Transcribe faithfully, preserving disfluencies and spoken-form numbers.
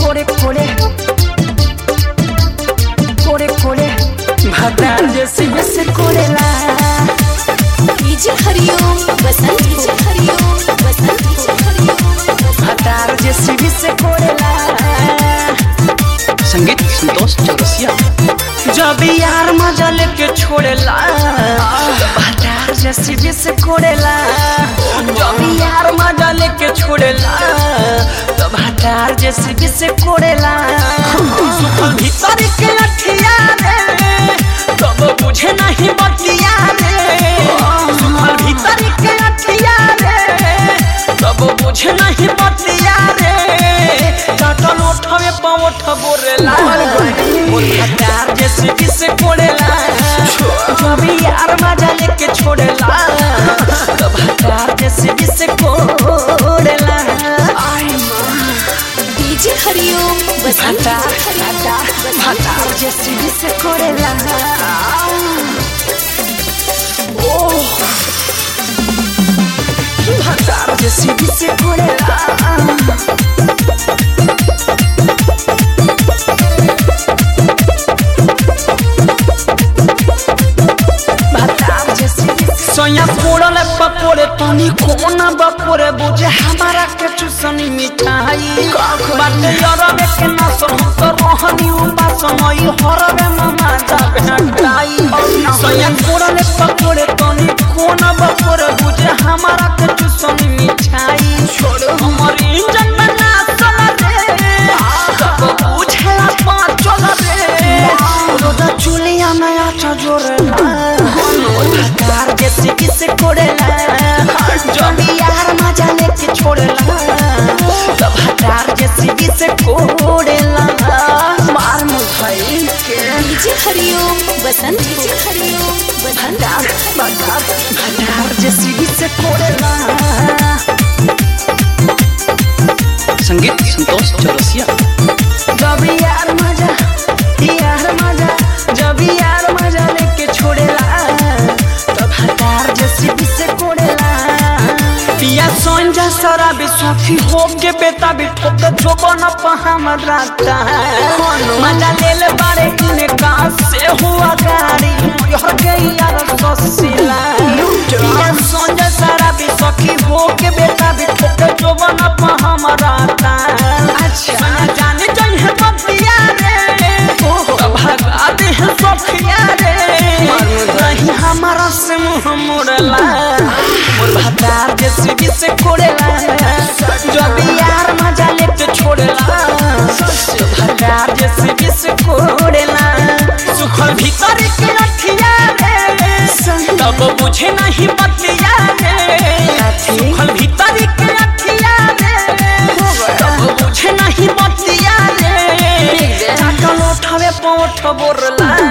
कोड़े कोड़े कोड़े कोड़े भतार जैसे जैसे कोड़ेला DJ Hariom Basant DJ Hariom Basant DJ Hariom भतार जैसे जैसे कोड़ेला। संगीत संतोष चौरसिया। जब यार मजा लेके छोड़ेला भतार जैसे जैसे कोड़ेला। जब यार मजा लेके छोड़ेला तो भतार जैसे जैसे कोड़ेला। सुखल भीतर के अठिया रे तब बुझे नहीं बतिया रे। सुखल भीतर के अठिया रे तब बुझे नहीं बतिया रे। काटल ओठवे पावठ बोरेला भतार जैसे जैसे कोड़ेला। जब यार मजा लेके छोड़ेला तो भतार जैसे जैसे कोड़ेला। डीजे हरिओम बसंत भतार भतार जैसे जैसे कोड़ेला। ओ भतार जैसे जैसे कोड़ेला। सोया पोड़ले पकोड़े तनी कोना बपोरे बुझे हमारा के चुसनी मिठाई। बाटे यरवे के नसर हम तो रहनी उपास मई हरवे ममा जा भेटाई। सोया पोड़ले पकोड़े तनी कोना बपोरे बुझे हमारा के चुसनी मिठाई। छोड़ हमर इंजन में ना चला रे तब बुझे पाँच चला रे। रोदा चुलिया में आचा जोरेला भतार जैसे किसे कोड़ेला। जब यार मजा लेके छोड़ेला तो भतार जैसे किसे कोड़ेला। मार मुझे के डीजे हरिओम बसंत डीजे हरिओम बसंत भतार भतार भतार जैसे किसे कोड़ेला। संगीत संतोष चौरसिया। जब यार मजा यार मजा जब यार मजा लेके छोड़ेला तो भतार जैसे किसे कोड़ेला। पिया सोंजा सारा बिस्वाफी हो के बेटा भी ठोक जोबन पहाम राता। मजा ले ले बारे इने कहाँ से हुआ गाड़ी हर गई यार ससीला। पिया सोंजा सारा बिस्वाफी हो के बेटा भी ठोक जोबन पहाम राता। अच्छा जाने चाहिए बतिया रे भगा दे सखिया रे। नहीं हमारा से मुँह मोड़ला मोर भतार जैसे जैसे कोड़ेला। जब यार मजा लेके छोड़ेला तो भतार जैसे जैसे कोड़ेला। सुखल भीतर के अठिया रे तब बुझे नहीं बतिया रे। सुखल भीतर के अठिया रे तब बुझे नहीं बतिया रे। काटल ओठवे पाँठ बोरला